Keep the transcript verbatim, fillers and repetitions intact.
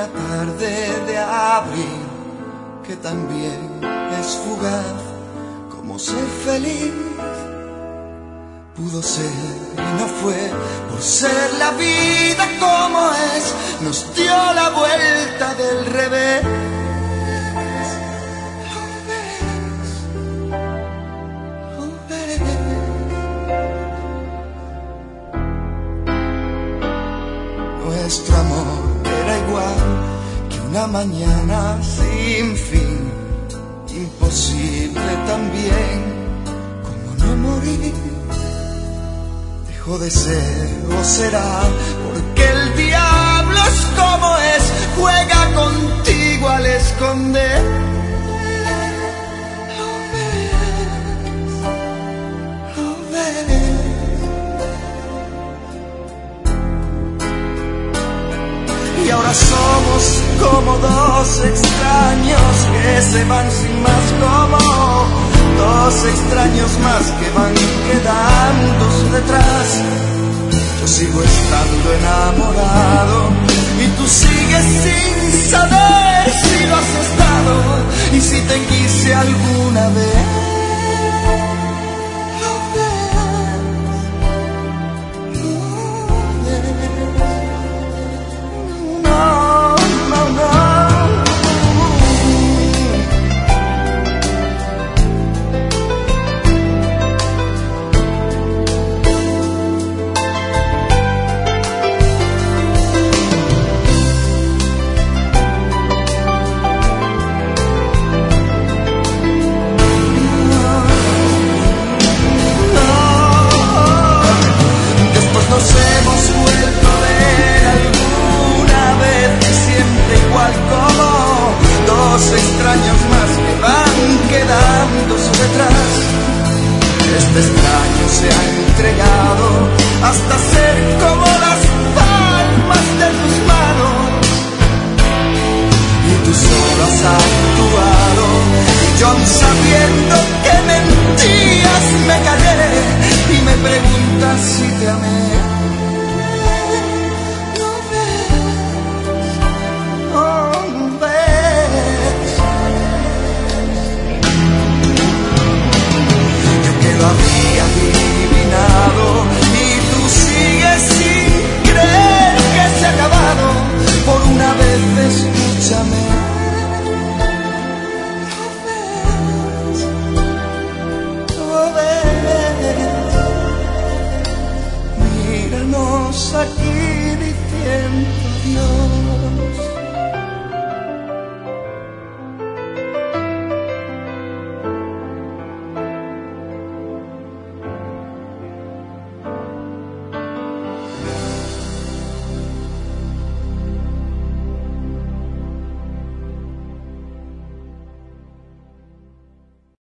una tarde de abril que también es fugaz, como ser feliz pudo ser y no fue, por ser la vida como es, nos dio la vuelta del revés. Lo ves, lo ves. Nuestro amor era igual que una mañana sin fin, imposible también como no morir. Dejó de ser o será porque el diablo es como es, juega contigo al esconder. Lo ves, lo ves. Y ahora somos como dos extraños que se van sin más, como dos extraños más que van quedándose detrás. Yo sigo estando enamorado y tú sigues sin saber si lo has estado y si te quise alguna vez. Lo ves, lo ves. No, no, no. Nos hemos vuelto a ver alguna vez y siempre igual como dos extraños más que van quedándose detrás. Este extraño se ha entregado hasta ser como las palmas de tus manos y tú solo has actuado y yo aún sabiendo que mentías me callé y me preguntas si te amé. Lo había adivinado y tú sigues sin creer que se ha acabado. Por una vez escúchame. Lo ves, lo ves. Míranos aquí diciendo adiós.